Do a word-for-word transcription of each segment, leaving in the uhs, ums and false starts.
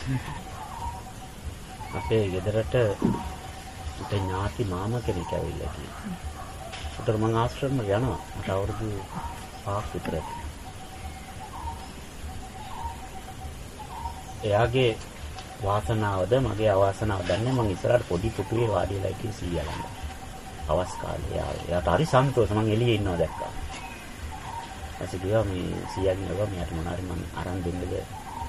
අපේ ගෙදරට උට ඥාති මාමා කෙනෙක් ඇවිල්ලා තියෙනවා. උතර මං ආශ්‍රම යනවා. මට අවුරුදු පහක් විතර. එයාගේ වාසනාවද මගේ අවාසනාවද දන්නේ මං ඉස්සරහට පොඩි පුටුවේ වාඩි වෙලා ඉතින් සීයා ළඟ. අවස් කාලේ ආවේ. එයාට හරි සන්තෝෂ මං එළියේ ඉන්නවා දැක්කා. ඊට ගියා මේ සීයාගෙන් ගියා මෙයාට මොනාරි මං අරන් දෙන්නද දෙන්නේ.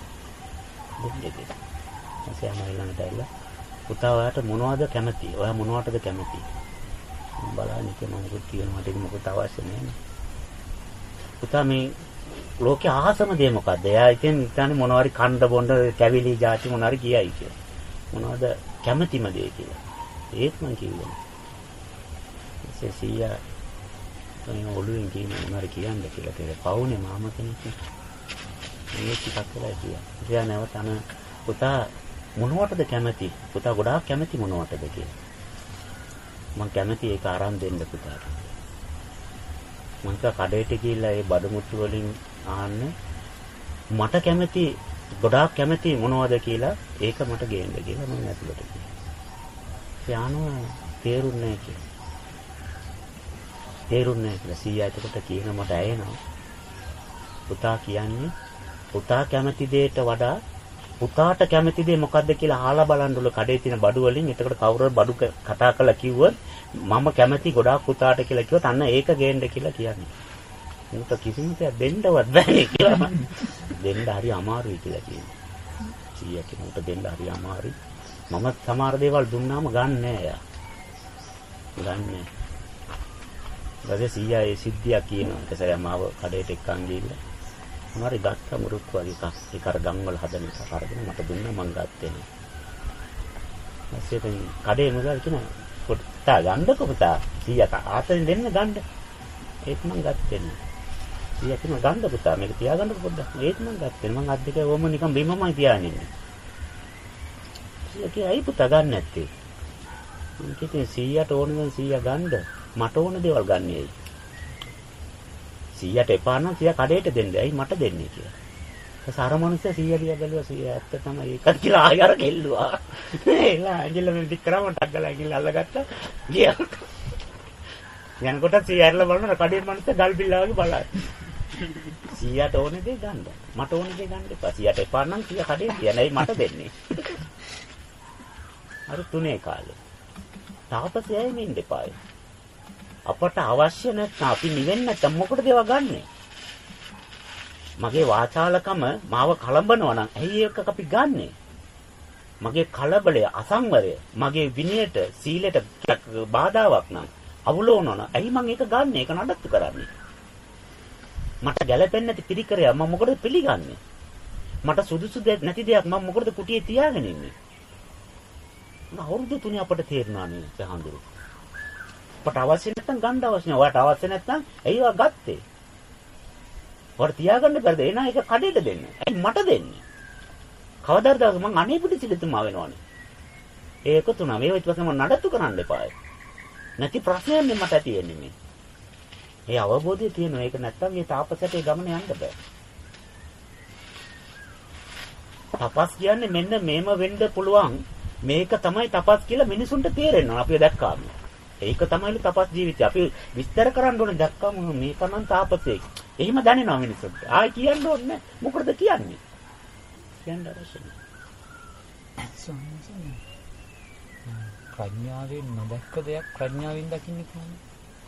එසේම ඊළඟට ඇවිල්ලා පුතා ඔයාට මොනවද කැමති? ඔයා මොනවටද කැමති? මම බලන්නේ කිව්ව මම මොකද කියනවා දෙක මොකද අවශ්‍ය නැහැ. පුතා මේ ලෝකේ ආසම දේ මොකද්ද? එයා ඉතින් හිතන්නේ මොනවාරි කණ්ඩ බොණ්ඩ කැවිලි જાති මොනවාරි කියයි කියලා. මොනවද කැමතිම දේ කියලා. ඒත් මං කිව්වා. සීයා මම ඔළුවෙන් කියන මොනවාරි කියන්න කියලා කියලා. පවුනේ මාමා කෙනෙක්. මේ ටිකක් වෙලා ගියා. එයා නැවත අන පුතා මොනවටද කැමති? පුතා ගොඩාක් කැමති මොනවටද කියලා. මං කැමති ඒක අරන් දෙන්න පුතාට. මං කඩේට ගිහිල්ලා ඒ බඩු මුට්ටු වලින් ආන්නේ මට කැමති ගොඩාක් කැමති මොනවද කියලා ඒක මට ගේන්න කියලා මම ඇතුළට ගියා. යානවා තේරුන්නේ නැහැ කියලා. තේරුන්නේ නැහැ කියලා සීයා එතකොට කියන මට ඇයෙනවා. පුතා කියන්නේ පුතා කැමති දෙයට වඩා පුතාට කැමති දේ මොකද්ද කියලා අහලා බලන්නලු කඩේ තියෙන බඩු වලින්. එතකොට කවුරුහරි බඩු කතා කරලා කිව්වොත් මම කැමති ගොඩාක් පුතාට කියලා කිව්වොත් අන්න ඒක ගේන්න කියලා කියන්නේ. උන්ට කිසිම දෙයක් දෙන්නවත් බැහැ කියලා. දෙන්න හරි අමාරුයි කියලා කියනවා. සීයා කෙනෙකුට දෙන්න හරි අමාරුයි. මම සමහර දේවල් දුන්නාම ගන්න නෑ යා. ගන්නෑ. ඊට සීයා ඒ සිද්ධියක් කියනවා. ඒක සරයා මාව කඩේට එක්කන් ගිහිල්ලා මාරි ගත්ත මුරුක් වගේ එකක් ඒක අර ගම් වල හදන එක අරගෙන මට දුන්නා මං ගත්තේ නෑ. ඊපස්සේ කඩේ මුදල් කියන පුතා ගන්නකො පුතා සීයා ආතෙන් දෙන්න ගන්න. ඒක මං ගත්තේ නෑ. සීයා කියන ගන්න පුතා මේක තියාගන්න පොඩ්ඩක්. ඒක මං ගත්තේ නෑ. මං අත් දෙක ඕම නිකන් බිමමයි තියාගෙන ඉන්නේ. සීයා කිය අයි පුතා ගන්න නැත්තේ. මං කිව්වේ සීයාට ඕන නම් සීයා ගන්න. මට ඕන දේවල් ගන්නේයි. සීයාට එපා නම් සීයා කඩේට දෙන්න. ඇයි මට දෙන්නේ කියලා. ඊට අර මනුස්සයා සීයා දිහා බැලුවා සීයා ඇත්ත තමයි ඒකත් කියලා ආයෙ අර කෙල්ලුවා. එලා ඇඟිල්ල මෙන් ටික කරාම ටග්ගලා ඇඟිල්ල අල්ලගත්තා. ගියා. යනකොට සීයා ඇරලා බලනවා කඩේ මනුස්සයා ගල් බිල්ලා වගේ බලයි. සීයාට ඕනේ දේ ගන්න. මට ඕනේ දේ ගන්න එපා. සීයාට එපා නම් සීයා කඩේ තියන්න. ඇයි මට දෙන්නේ? අර තුනේ කාලේ. තාපසයයි මෙන්න එපායි. අපට අවශ්‍ය නැත්නම් අපි නිවෙන්න නැත්නම් මොකටද ඒවා ගන්නෙ? මගේ වාචාලකම මාව කලඹනවා නම් ඇයි ඒක අපි ගන්නෙ? මගේ කලබලය, අසංවරය, මගේ විනයට, සීලයට බාධාවක් නම් අවුලවනවා නම් ඇයි මම ඒක ගන්නෙ? ඒක නඩත්තු කරන්නේ. මට ගැළපෙන්නේ නැති පිළිකරය මම මොකටද පිළිගන්නේ? මට සුදුසු නැති දෙයක් මම මොකටද කුටියේ තියාගෙන ඉන්නේ? අවුරුදු තුනේ අපට තේරුණා නේ සහඳුරු. අපට අවශ්‍ය නැත්නම් ගන්න අවශ්‍ය නැහැ. ඔයාට අවශ්‍ය නැත්නම් ඇයි ඔයා ගත්තේ? ඔයාට තියාගන්න බැරිද? එනා ඒක කඩේට දෙන්න. ඇයි මට දෙන්නේ? කවදාද මං අනේ පිටිසිලතුමා වෙනවනේ. ඒක තුන මේ ඊට පස්සේ මම නඩත්තු කරන්න එපායි. නැති ප්‍රශ්නයක් මට ඇති වෙන්නේ මේ. ඒ අවබෝධය තියෙනවා. ඒක නැත්තම් මේ තාපසයට ඒ ගමන යන්න බෑ. තපස් කියන්නේ මෙන්න මේම වෙන්න පුළුවන්. මේක තමයි තපස් කියලා මිනිසුන්ට තේරෙනවා. අපි දැක්කාම. ඒක තමයිලු තපස් ජීවිතය. අපි විස්තර කරන්න ඕනේ දැක්කම මේක නම් තාපසෙක්. එහෙම දැනෙනවා මිනිස්සුන්ට. ආයි කියන්න ඕනේ මොකටද කියන්නේ? කියන්න අවශ්‍ය නැහැ. ප්‍රඥාවෙන් නොදැක්ක දෙයක් ප්‍රඥාවෙන් දකින්නේ කොහොමද?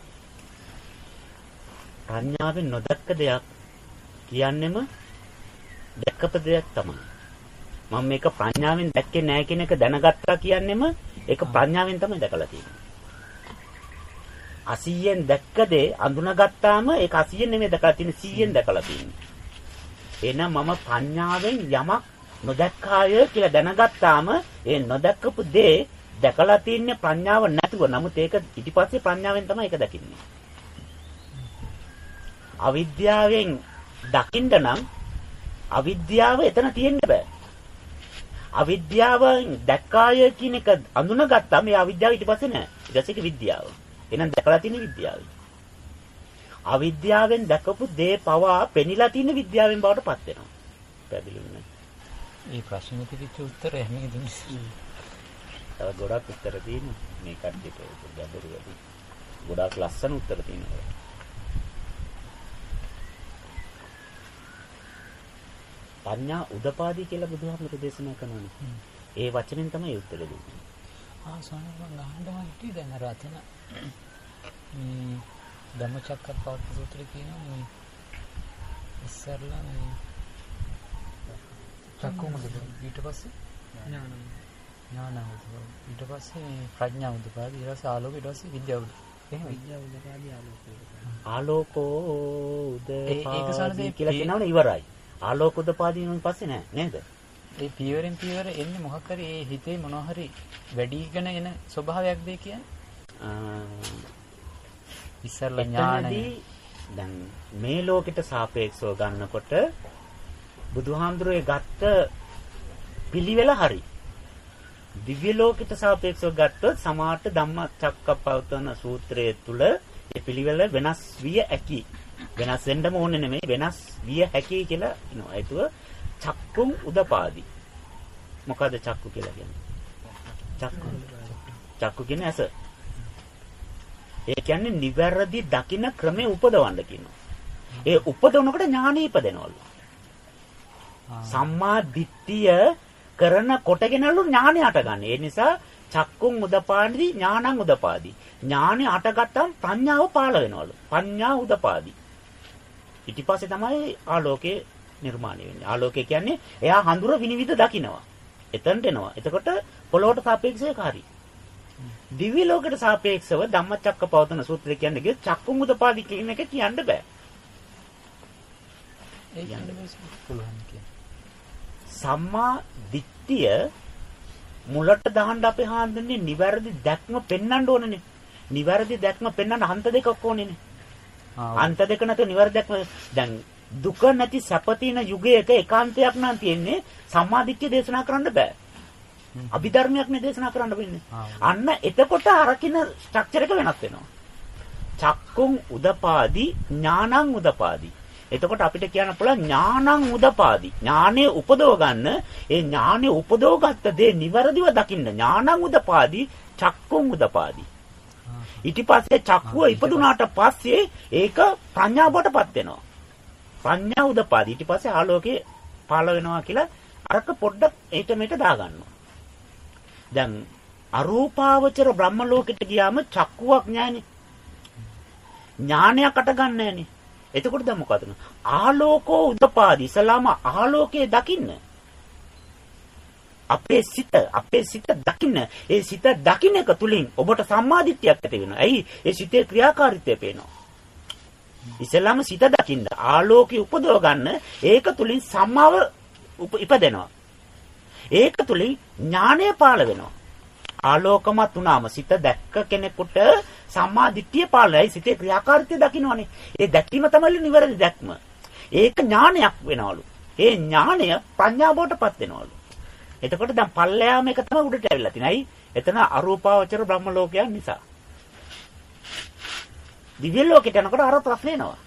ප්‍රඥාවෙන් නොදැක්ක දෙයක් කියන්නෙම දැක්කප දෙයක් තමයි. මම මේක ප්‍රඥාවෙන් දැක්කේ නැහැ කියන එක දැනගත්තා කියන්නෙම ඒක ප්‍රඥාවෙන් තමයි දැකලා තියෙන්නේ. අසීයෙන් දැක්ක දේ අඳුනගත්තාම ඒක අසීයෙන් නෙමෙයි දැකලා තියෙන්නේ සීයෙන් දැකලා තියෙන්නේ. එහෙනම් මම ප්‍රඥාවෙන් යමක් නොදැක්කාය කියලා දැනගත්තාම ඒ නොදැක්කපු දේ දැකලා තින්නේ ප්‍රඥාව නැතුව. නමුත් ඒක ඊට පස්සේ ප්‍රඥාවෙන් තමයි ඒක දකින්නේ. අවිද්‍යාවෙන් දකින්න නම් අවිද්‍යාව එතන තියෙන්න බෑ. අවිද්‍යාවෙන් දැක්කාය කියන එක අඳුනගත්තාම ඒ අවිද්‍යාව ඊට පස්සේ නෑ. ඊට පස්සේ ඒක විද්‍යාව. එහෙනම් දැකලා තියෙන විද්‍යාවයි. අවිද්‍යාවෙන් දැකපු දේ පවා පෙනිලා තියෙන විද්‍යාවෙන් බවට පත් වෙනවා. පැහැදිලිද? මේ ප්‍රශ්නෙට තිබිච්ච උත්තරය මේක දුන්නේ. තව ගොඩක් උත්තර තියෙනවා මේ කට්ටියට ගැඹුරු වැඩි. ගොඩාක් ලස්සන උත්තර තියෙනවා. පඤ්ඤා උදපාදී කියලා බුදුහාමුදුරු දේශනා කරනවානේ. ඒ වචනෙන් තමයි උත්තර දෙන්නේ. ආ සාමාන්‍යයෙන් ගහන්නම හිටියේ දැන් අර අතන මේ ධම්මචක්කප්පවත්තන සූත්‍රය කියනවා මේ ඉස්සරලා මේ චක්කුමුද ඊට පස්සේ ඥානම ඥානම ඊට පස්සේ ප්‍රඥා උදපාදී ඊට පස්සේ ආලෝක ඊට පස්සේ විද්‍යාව උද එහෙම විද්‍යාව උදපාදී ආලෝකෝ උදපාදී කියලා කියනවනේ ඉවරයි. ආලෝක උදපාදීන් පස්සේ නෑ නේද? ඒ පියවරෙන් පියවර එන්නේ මොකක් හරි ඒ හිතේ මොනවා හරි වැඩිගෙන එන ස්වභාවයක් දෙය කියන්නේ. ඉස්සරලා ඥානයි දැන් මේ ලෝකෙට සාපේක්ෂව ගන්නකොට බුදුහාමුදුරුවෝ ගත්ත පිළිවෙල හරි. දිව්‍ය ලෝකෙට සාපේක්ෂව ගත්තොත් සමාර්ථ ධම්මචක්කප්පවත්තන සූත්‍රයේ තුල ඒ පිළිවෙල වෙනස් විය හැකි. වෙනස් වෙන්නම ඕනේ නෙමෙයි වෙනස් විය හැකි කියලා කියනවා. ඒතුව චක්කුම් උදපාදි. මොකද චක්කු කියලා කියන්නේ? චක්කු. චක්කු කියන්නේ ඇස. ඒ කියන්නේ නිවැරදි දකින්න ක්‍රමේ උපදවන්න කියනවා. ඒ උපදවනකොට ඥානෙ ඉපදෙනවලු. සම්මා දිට්ඨිය කරන කොටගෙනලු ඥානෙ අටගන්නේ. ඒ නිසා චක්කුම් උදපාදි ඥානං උදපාදි. ඥානෙ අටගත්තම ප්‍රඥාව පාළ වෙනවලු. පඤ්ඤා උදපාදි. ඊට පස්සේ තමයි ආලෝකේ නිර්මාණය වෙන්නේ. ආලෝකය කියන්නේ එයා හඳුර විනිවිද දකිනවා. එතනට එනවා. එතකොට පොළොවට සාපේක්ෂව කාරි. දිව්‍ය ලෝකයට සාපේක්ෂව ධම්මචක්කපවත්තන සූත්‍රය කියන්නේ කිය චක්කුම් උදපාදි කියන එක කියන්න බෑ. ඒ කියන්නේ පුළුවන් කියන්නේ. සම්මා දිට්ඨිය මුලට දාන්න අපේ හාන්දන්නේ නිවැරදි දැක්ම පෙන්වන්න ඕනනේ. නිවැරදි දැක්ම පෙන්වන්න හන්ත දෙකක් ඕනේනේ. අන්ත දෙක නැතුව නිවැරදි දැක්ම දැන් දුක නැති සැපතින යුගයක ඒකාන්තයක් නම් තියෙන්නේ සම්මාදිට්ඨිය දේශනා කරන්න බෑ. අභිධර්මයක් නේ දේශනා කරන්න වෙන්නේ. අන්න එතකොට අරකින ස්ට්‍රක්චර් එක වෙනස් වෙනවා. චක්කුම් උදපාදි ඥානං උදපාදි. එතකොට අපිට කියන්න පුළුවන් ඥානං උදපාදි. ඥානෙ උපදව ගන්න ඒ ඥානෙ උපදව ගත්ත දේ නිවැරදිව දකින්න ඥානං උදපාදි චක්කුම් උදපාදි. ඊට පස්සේ චක්කුව ඉපදුනාට පස්සේ ඒක ප්‍රඥාව බවටපත් වෙනවා. ප්‍රඥා උදපාදි ඊට පස්සේ ආලෝකේ පාළ වෙනවා කියලා අරක පොඩ්ඩක් ඒට මෙට දාගන්නවා. දැන් අරූපාවචර බ්‍රහ්ම ලෝකෙට ගියාම චක්කුවක් ඥානෙ ඥානයක් අට ගන්න නෑනේ. එතකොට දැන් මොකද? ආලෝකෝ උදපාදි ඉස්ලාම ආලෝකයේ දකින්න. අපේ සිත අපේ සිත දකින්න. ඒ සිත දකින්න එක තුලින් ඔබට සම්මාදිට්ඨියක් ඇති වෙනවා. ඇයි? ඒ සිතේ ක්‍රියාකාරීත්වය පේනවා. ඉස්ලාම සිත දකින්න ආලෝකي උපදව ගන්න ඒක තුලින් සම්මාව ඉපදෙනවා. ඒක තුලින් ඥානය පාළ වෙනවා. ආලෝකමත් වුණාම සිත දැක්ක කෙනෙකුට සම්මා දිට්ඨිය පාළයි සිතේ ක්‍රියාකාරීත්වය දකින්නවනේ. ඒ දැකීම තමයි නිවැරදි දැක්ම. ඒක ඥානයක් වෙනවලු. ඒ ඥානය ප්‍රඥාව බවටපත් වෙනවලු. එතකොට දැන් පල්ලෑම එක තමයි උඩට ඇවිල්ලා තිනයි. එතන අරූපාවචර බ්‍රහ්ම ලෝකයන් නිසා. දිව්‍ය ලෝකෙට යනකොට අර ප්‍රශ්න එනවා.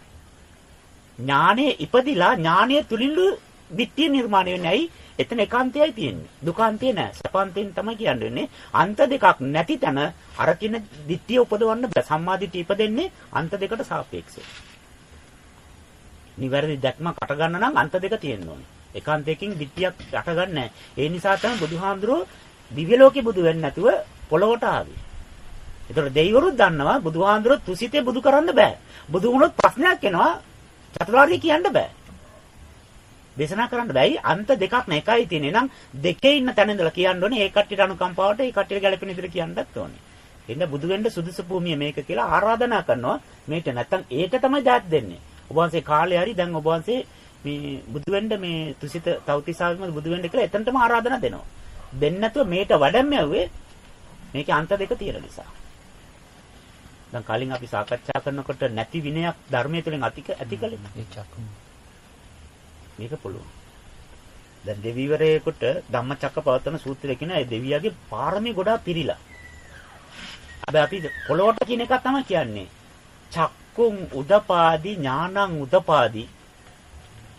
ඥානෙ ඉපදිලා ඥානය තුලින්ලු දිට්ඨිය නිර්මාණය වෙන්නේ. ඇයි? එතන ඒකාන්තයයි තියෙන්නේ. දුකාන්තය නෑ. සපාන්තයෙන් තමයි කියන්නේ. අන්ත දෙකක් නැති තැන අර කින දිට්ඨිය උපදවන්න බෑ. සම්මා දිට්ඨිය ඉපදෙන්නේ අන්ත දෙකට සාපේක්ෂව. නිවැරදි දැක්මක් අට ගන්න නම් අන්ත දෙක තියෙන්න ඕනේ. ඒකාන්තයකින් දිට්ඨියක් අට ගන්න නෑ. ඒ නිසා තමයි බුදුහාමුදුරුවෝ දිව්‍ය ලෝකේ බුදු වෙන්නේ නැතුව පොළොවට ආවේ. ඒතකොට දෙවිවරුත් දන්නවා බුදුහාමුදුරුවෝ තුසිතේ බුදු කරන්න බෑ. බුදු වුණොත් ප්‍රශ්නයක් එනවා. චතුරාර්ය කියන්න බෑ. දේශනා කරන්න බෑයි අන්ත දෙකක් නේ එකයි තියෙන්නේ. නම් දෙකේ ඉන්න තැන ඉඳලා කියන්න ඕනේ. ඒ කට්ටියට අනුකම්පාවට ඒ කට්ටියට ගැළපෙන විදිහට කියන්නත් ඕනේ. එන්න බුදු වෙන්න සුදුසු භූමිය මේක කියලා ආරාධනා කරනවා. මේක නැත්තම් ඒක තමයි දාත් දෙන්නේ. ඔබ වහන්සේ කාලේ හරි දැන් ඔබ වහන්සේ මේ බුදු වෙන්න මේ තුසිත තවතිසාවෙම බුදු වෙන්න කියලා එතනටම ආරාධනා දෙනවා. දෙන්නේ නැතුව මේට වඩම්ම යුවේ මේකේ අන්ත දෙක තියෙන නිසා. දැන් කලින් අපි සාකච්ඡා කරනකොට නැති විනයක් ධර්මයේ තුලින් ඇති ඇතිකලේ. ඒ චක්කුම් මේක පුළුවන්. දැන් දෙවිවරයෙකුට ධම්මචක්කපවත්තන සූත්‍රය කියන ඒ දෙවියගේ පාරමී ගොඩාක් පිරීලා. හැබැයි අපි පොළොවට කියන එක තමයි කියන්නේ. චක්කුම් උදපාදි ඥානං උදපාදි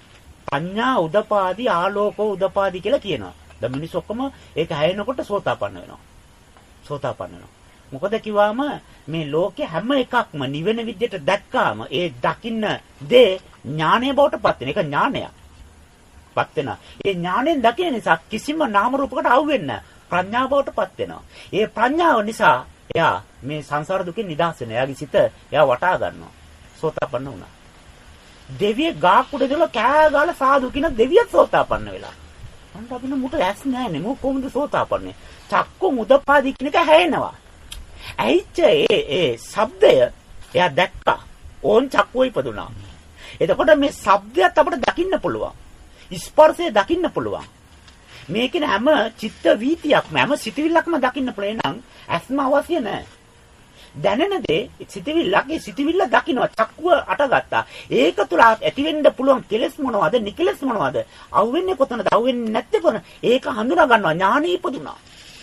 ප්‍රඥා උදපාදි ආලෝකෝ උදපාදි කියලා කියනවා. දැන් මිනිස්සු ඔක්කොම ඒක හැයෙනකොට සෝතාපන්න වෙනවා. සෝතාපන්න වෙනවා. මොකද කිව්වම මේ ලෝකේ හැම එකක්ම නිවෙන විදිහට දැක්කාම ඒ දකින්න දේ ඥානය බවට පත් වෙන. ඒක ඥානයක්. පත් වෙනවා. ඒ ඥාණයෙන් දකින නිසා කිසිම නාම රූපයකට අවු වෙන්නේ නැහැ. ප්‍රඥාව බවට පත් වෙනවා. ඒ ප්‍රඥාව නිසා එයා මේ සංසාර දුකෙන් නිදහස් වෙනවා. එයාගේ සිත එයා වටා ගන්නවා. සෝතාපන්න වුණා. දෙවිය ගාක් උඩ ඉඳලා කෑ ගාලා සාදු කියන දෙවියත් සෝතාපන්න වෙලා. අන්ට අපින මුට ඇස් නැහැනේ. මොක කොහොමද සෝතාපන්නේ? චක්කු මුදපාදී කියන එක හැයෙනවා. ඇයිච්ච ඒ ඒ ශබ්දය එයා දැක්කා. ඕන් චක්කුව ඉපදුනා. එතකොට මේ ශබ්දයත් අපිට දකින්න පුළුවන්. ස්පර්ශය දකින්න පුළුවන්. මේකේ හැම චිත්ත වීතියක්ම හැම සිතවිල්ලක්ම දකින්න පුළුවන්. එහෙනම් ඇස්ම අවශ්‍ය නැහැ. දැනෙන දේ සිතවිල්ලගේ සිතවිල්ල දකින්න චක්කුව අටගත්තා. ඒක තුල ඇති වෙන්න පුළුවන් කෙලෙස් මොනවද? නිකලෙස් මොනවද? අවුෙන්නේ කොතනද? අවුෙන්නේ නැත්තේ කොන? ඒක හඳුනා ගන්නවා. ඥානෙ ඉපදුනා.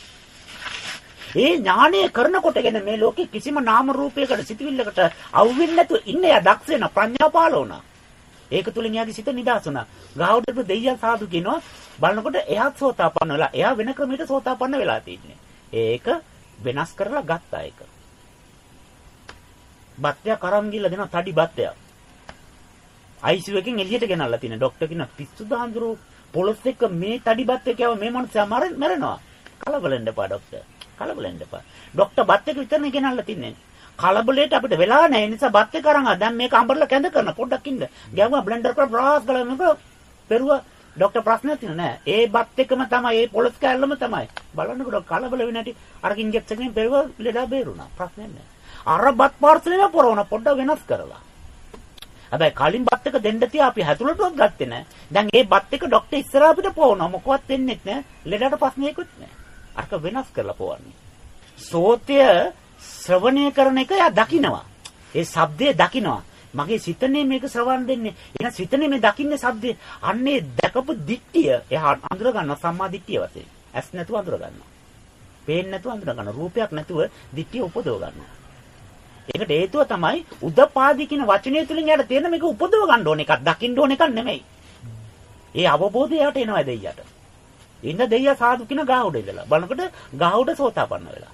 ඒ ඥානය කරනකොටගෙන මේ ලෝකේ කිසිම නාම රූපයකට සිතවිල්ලකට අවුෙන්නේ නැතුව ඉන්න යා දක්ෂ වෙන ප්‍රඥා පාල වුණා. ඒක තුලින් යාගේ සිත නිදහස් වුණා. ගාවුඩට දෙයියන් සාදු කියනවා බලනකොට එයාත් සෝතාපන්න වෙලා එයා වෙන ක්‍රමයකට සෝතාපන්න වෙලා තින්නේ. ඒක වෙනස් කරලා ගත්තා ඒක. බත්ය කරන් ගිහලා දෙනවා තඩි බත්ය. ආයි සි යු එකෙන් එළියට ගෙනල්ලා තිනේ. ડોක්ටර් කියන පිස්සු දාන්දරු පොලොස් එක මේ තඩි බත්ය කියව මේ මනුස්සයා මැරෙනවා. කලබල වෙන්න එපා ડોක්ටර්. කලබල වෙන්න එපා. ડોක්ටර් බත් එක විතරනේ ගෙනල්ලා තින්නේ. කලබලයට අපිට වෙලා නැහැ. ඒ නිසා බත් එක අරන් ආ දැන් මේක අඹරලා කැඳ කරන පොඩ්ඩක් ඉන්න. ගැවුවා බ්ලෙන්ඩර් කරලා බ්‍රාස් ගලන මේක පෙරුවා. ડોක්ටර් ප්‍රශ්නයක් තියෙන නෑ. ඒ බත් එකම තමයි ඒ පොලොස් කෑල්ලම තමයි. බලන්නකොට කලබල වෙන්නේ නැටි අර ඉන්ජෙක්ෂන් එකෙන් පෙරුවා ලෙඩා බේරුණා. ප්‍රශ්නයක් නෑ. අර බත් පාර්සලේම පොරවන පොඩ්ඩක් වෙනස් කරලා. හැබැයි කලින් බත් එක දෙන්න තියා අපි හැතුලටවත් ගත්තේ නෑ. දැන් ඒ බත් එක ડોක්ටර් ඉස්සරහ අපිට පොවනවා. මොකවත් වෙන්නේ නැහැ. ලෙඩට ප්‍රශ්නයකුත් නෑ. අරක වෙනස් කරලා පොවන්නේ. සෝතය ශ්‍රවණය කරන එක යා දකින්නවා. ඒ ශබ්දය දකින්නවා. මගේ සිතනේ මේක ශ්‍රවණ දෙන්නේ. එහෙනම් සිතනේ මේ දකින්නේ ශබ්දේ. අන්නේ දැකපු දිට්ඨිය එහා අඳුර ගන්නවා සම්මා දිට්ඨිය වශයෙන්. ඇස් නැතුව අඳුර ගන්නවා. පේන්නේ නැතුව අඳුර ගන්නවා. රූපයක් නැතුව දිට්ඨිය උපදව ගන්නවා. ඒකට හේතුව තමයි උදපාදි කියන වචනය තුලින් යාට තේරෙන මේක උපදව ගන්න ඕන එකක් දකින්න ඕන එකක් නෙමෙයි. ඒ අවබෝධය යට එනවා දෙයියට. ඉන්න දෙයියා සාදු කියන ගාහුඩ ඉඳලා. බලනකොට ගාහුඩ සෝතාපන්න වෙලා.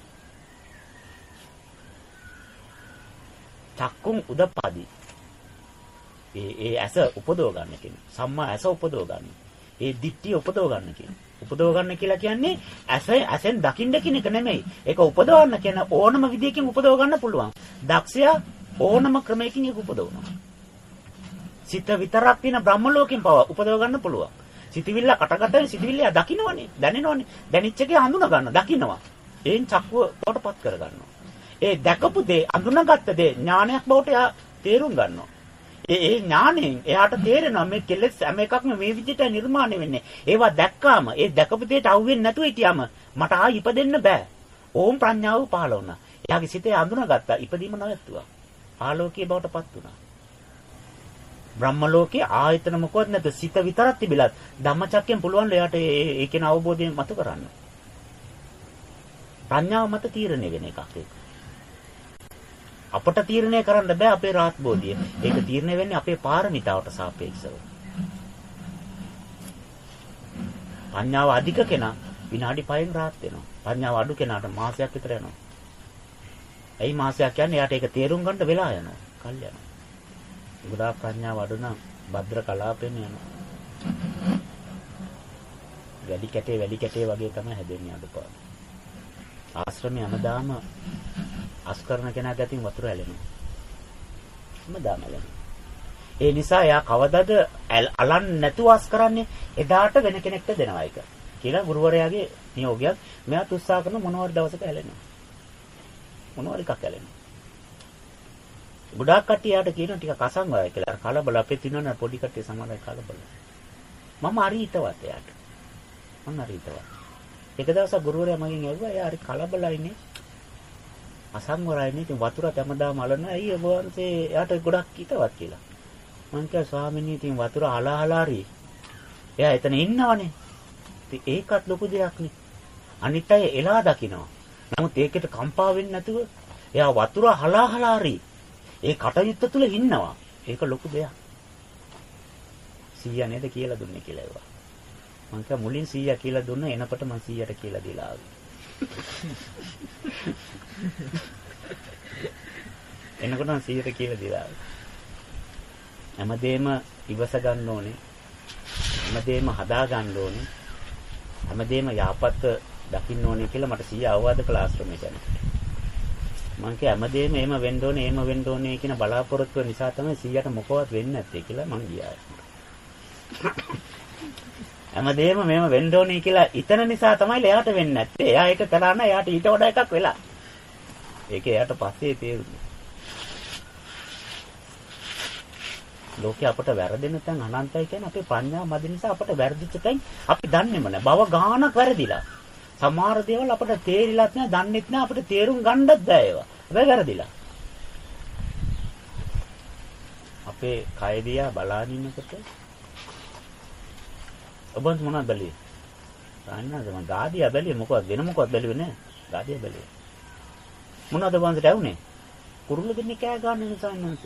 චක්කුම් උදපාදි. ඒ ඒ ඇස උපදව ගන්න කියන. සම්මා ඇස උපදව ගන්න. ඒ දිට්ඨිය උපදව ගන්න කියන. උපදව ගන්න කියලා කියන්නේ ඇස ඇසෙන් දකින්න කියන එක නෙමෙයි. ඒක උපදවන්න කියන ඕනම විදියකින් උපදව ගන්න පුළුවන්. දක්ෂයා ඕනම ක්‍රමයකින් ඒක උපදවනවා. සිත විතරක් තියෙන බ්‍රහ්ම ලෝකෙන් පව උපදව ගන්න පුළුවන්. සිතවිල්ල කටකට සිතවිල්ල දකින්නවනේ, දැනෙනවනේ. දැනිච්ච එකේ හඳුනා ගන්න, දකින්නවා. එයින් චක්කුව බවටපත් කර ගන්නවා. ඒ දැකපු දේ, අඳුනාගත්ත දේ ඥානයක් බවට එයා තේරුම් ගන්නවා. ඒ ඒ ඥාණයෙන් එයාට තේරෙනවා මේ කෙලෙස් හැම එකක්ම මේ විදිහට නිර්මාණය වෙන්නේ. ඒවා දැක්කාම ඒ දැකපු දෙයට අහුවෙන්නේ නැතුව හිටියාම මට ආ ඉපදෙන්න බෑ. ඕම් ප්‍රඥාව පහළ වුණා. එයාගේ සිතේ අඳුනාගත්තා. ඉපදීම නැවතුවා. ආලෝකයේ බවටපත් වුණා. බ්‍රහ්ම ලෝකයේ ආයතන මොකවත් නැත. සිත විතරක් තිබිලත් ධම්මචක්කයෙන් පුළුවන් එයාට ඒ කියන අවබෝධයෙන් මතු කරන්න. ප්‍රඥාව මත තීරණය වෙන එකක් ඒක. අපට තීරණය කරන්න බෑ අපේ රාත් බෝධිය. ඒක තීරණය වෙන්නේ අපේ පාරමිතාවට සාපේක්ෂව. ප්‍රඥාව අධික කෙනා විනාඩි පහෙන් රාත් වෙනවා. ප්‍රඥාව අඩු කෙනාට මාසයක් විතර යනවා. ඇයි මාසයක් කියන්නේ? යාට ඒක තේරුම් ගන්න වෙලා යනවා. කල් යනවා. ගොඩාක් ප්‍රඥාව අඩු නම් භද්‍ර කලාපෙම යනවා. වැඩි කැටේ වැඩි කැටේ වගේ තමයි හැදෙන්නේ අඩපාඩු. ආශ්‍රමය හැමදාම අස් කරන කෙනා ගැතින් වතුර ඇලෙනවා. හැමදාම ඇලෙනවා. ඒ නිසා එයා කවදද අලන් නැතුව අස් කරන්නේ? එදාට වෙන කෙනෙක්ට දෙනවා ඒක. කියලා ගුරුවරයාගේ නියෝගයක්. මෙයා උත්සාහ කරන මොනවාරි දවසක ඇලෙනවා. මොනවාරි එකක් ඇලෙනවා. ගොඩාක් කට්ටිය යාට කියනවා ටිකක් අසං වයි කියලා. කලබල අපේ තිනවන පොඩි කට්ටිය සමහරයි කලබල. මම හරි හිතවත් එයාට. මම හරි හිතවත්. එක දවසක් ගුරුවරයා මගෙන් ඇහුවා එයා හරි කලබලයිනේ. අසංවරයිනේ. ඉතින් වතුරත් හැමදාම අලන ඇයි ඔබ වහන්සේ එයාට ගොඩක් හිතවත් කියලා. මං කිව්වා ස්වාමීනි ඉතින් වතුර අලා අලා හරි. එයා එතන ඉන්නවනේ. ඉතින් ඒකත් ලොකු දෙයක් නේ. අනිත් අය එලා දකිනවා. නමුත් ඒකට කම්පා වෙන්නේ නැතුව එයා වතුර හලා හලා හරි ඒ කටයුත්ත තුල ඉන්නවා. ඒක ලොකු දෙයක්. සීයා නේද කියලා දුන්නේ කියලා ඒවා. මං කිය මුලින් සීයා කියලා දුන්න එනකොට මං සීයාට කියලා දීලා ආවේ. එනකොට මං සීයාට කියලා දීලා ආවේ. හැමදේම ඉවස ගන්න ඕනේ. හැමදේම හදා ගන්න ඕනේ. හැමදේම යාපත් දකින්න ඕනේ කියලා මට සීයා අවවාද කළ ආශ්‍රමයට යනකොට. මං කිය හැමදේම එහෙම වෙන්න ඕනේ, එහෙම වෙන්න ඕනේ කියන බලාපොරොත්තුව නිසා තමයි සීයාට මොකවත් වෙන්නේ නැත්තේ කියලා මං ගියා. හැමදේම මෙහෙම වෙන්න ඕනේ කියලා ඉතන නිසා තමයි එයාට වෙන්නේ නැත්තේ. එයා ඒක කරා නම් එයාට ඊට වඩා එකක් වෙලා. ඒක එයාට පස්සේ තේරුණා. ලෝකේ අපට වැරදෙන තැන් අනන්තයි කියන්නේ අපේ ප්‍රඥාව මදි නිසා අපට වැරදිච්ච තැන් අපි දන්නේම නැහැ. බව ගානක් වැරදිලා. සමහර දේවල් අපට තේරිලත් නැහැ, දන්නෙත් නැහැ, අපිට තේරුම් ගන්නත් බෑ ඒවා. හැබැයි වැරදිලා. අපේ කය දිහා බලාගෙන ඉන්නකොට ඔබන්ස් මොනවද බැලුවේ? සාන්නද මම ගාදියා බැලුවේ මොකවත් වෙන මොකවත් බැලුවේ නෑ. ගාදියා බැලුවේ. මොනවද ඔබන්ස්ට ඇහුනේ? කුරුල්ල දෙන්නේ කෑ ගන්න නිසා නේද?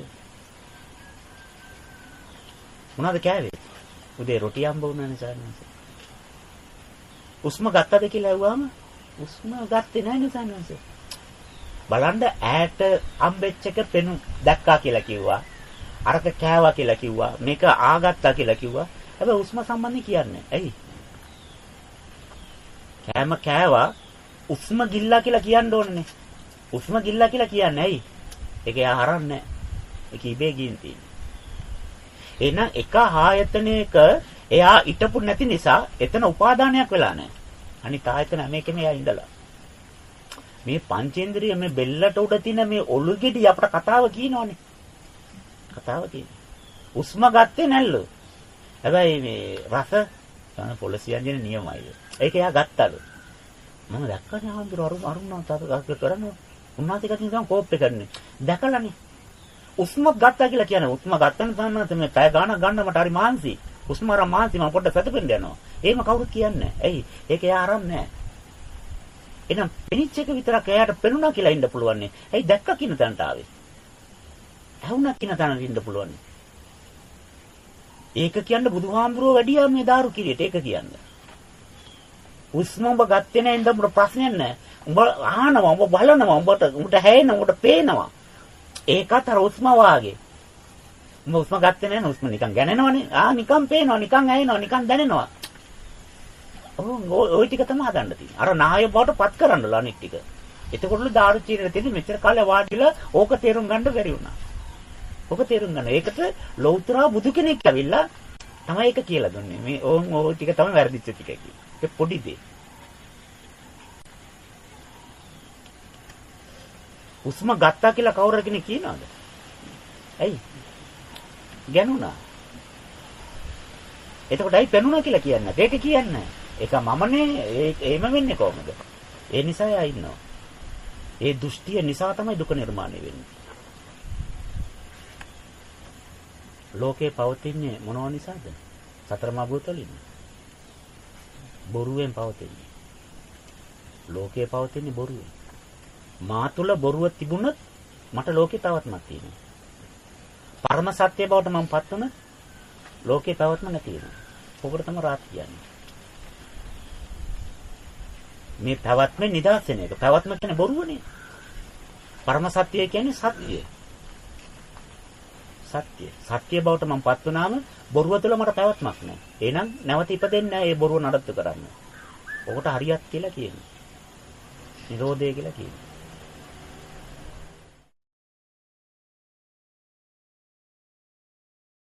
මොනවද කෑවේ? උදේ රොටි හම්බ වුණා නිසා නේද? උස්ම ගත්තද කියලා ඇහුවාම උස්ම ගත්තේ නැහැ නිසා නේද? බලන්න ඈට හම්බෙච්ච එක පෙනු දැක්කා කියලා කිව්වා. අරක කෑවා කියලා කිව්වා. මේක ආගත්තා කියලා කිව්වා. හැබැයි උස්ම සම්බන්ධයෙන් කියන්නේ. ඇයි? කෑම කෑවා උස්ම ගිල්ලා කියලා කියන්න ඕනනේ. උස්ම ගිල්ලා කියලා කියන්නේ ඇයි? ඒක යා හරන්නේ. ඒක ඉබේ ගින් තියෙන්නේ. එහෙනම් එක ආයතනයක එයා හිටපු නැති නිසා එතන උපාදානයක් වෙලා නැහැ. අනිත් ආයතන මේකෙම එයා ඉඳලා. මේ පංචේන්ද්‍රිය මේ බෙල්ලට උඩ තියෙන මේ ඔලු ගෙඩි අපට කතාව කියනවනේ. කතාව කියන්නේ. උස්ම ගත්තේ නැල්ලු. හැබැයි මේ රස ගන්න පොලිසියන්ගේ නියමයි. ඒක එයා ගත්තලු. මම දැක්කනේ ආන්දර අරු අරුණාත කරන්නේ. උන්නාති කටින් ගම කෝප් එක කරන්නේ. දැකලානේ. උස්ම ගත්තා කියලා කියන්නේ උස්ම ගත්තම තමයි මේ පැය ගාණක් ගන්න මට හරි මාන්සි. උස්ම අර මාන්සි මම පොඩ්ඩක් සැතපෙන්න යනවා. එහෙම කවුරුත් කියන්නේ නැහැ. ඇයි? ඒක එයා අරන් නැහැ. එහෙනම් පිනිච් එක විතරක් එයාට පෙනුණා කියලා ඉන්න පුළුවන් නේ. ඇයි දැක්කා කියන තැනට ආවේ? ඇහුණා කියන තැනට ඉන්න පුළුවන්. ඒක කියන්නේ බුදුහාමුදුරුවෝ වැඩියා මේ දාරු කිරියට ඒක කියන්නේ. උස්ම ඔබ ගත්තේ නැහැ ඉඳන් උඹට ප්‍රශ්නයක් නැහැ. උඹ අහනවා උඹ බලනවා උඹට උඹට හැයෙනවා උඹට පේනවා. ඒකත් අර උස්ම වාගේ. උඹ උස්ම ගත්තේ නැහැ නේ උස්ම නිකන් ගැනෙනවනේ. ආ නිකන් පේනවා නිකන් ඇහෙනවා නිකන් දැනෙනවා. ඔව් ওই ටික තමයි හදන්න තියෙන්නේ. අර නාය බවට පත් කරන්නලු අනිත් ටික. එතකොටලු දාරු චීරේ තියෙන්නේ මෙච්චර කාලේ වාඩිලා ඕක තේරුම් ගන්න බැරි වුණා. ඕක තේරුම් ගන්න. ඒකට ලෞතර බුදු කෙනෙක් ඇවිල්ලා තමයි ඒක කියලා දුන්නේ. මේ ඕන් ඕ ටික තමයි වැරදිච්ච ටික කියලා. ඒක පොඩි දෙයක්. උස්ම ගත්තා කියලා කවුරු කෙනෙක් කියනවද? ඇයි? ගැනුණා. එතකොට ඇයි පෙනුණා කියලා කියන්නේ? ඒක කියන්නේ. ඒක මමනේ ඒ එහෙම වෙන්නේ කොහොමද? ඒ නිසා යා ඉන්නවා. ඒ දෘෂ්ටිය නිසා තමයි දුක නිර්මාණය වෙන්නේ. ලෝකේ පවතින්නේ මොනවා නිසාද? සතර මා භූතවලින්. බොරුවෙන් පවතින්නේ. ලෝකේ පවතින්නේ බොරුවෙන්. මා තුල බොරුව තිබුණොත් මට ලෝකේ පැවැත්මක් තියෙනවා. පරම සත්‍ය බවට මම පත් වුණොත් ලෝකේ පැවැත්ම නැති වෙනවා. ඔකට තමයි රාත් කියන්නේ. මේ පැවැත්මේ නිදහස් වෙන එක. පැවැත්ම කියන්නේ බොරුවනේ. පරම සත්‍ය කියන්නේ සත්‍යය. සත්‍ය. සත්‍ය බවට මම පත් වුණාම බොරුව තුළ මට පැවැත්මක් නැහැ. එහෙනම් නැවත ඉපදෙන්නේ නැහැ මේ බොරුව නඩත්තු කරන්න. ඔකට හරියක් කියලා කියනවා. නිරෝධය කියලා කියනවා.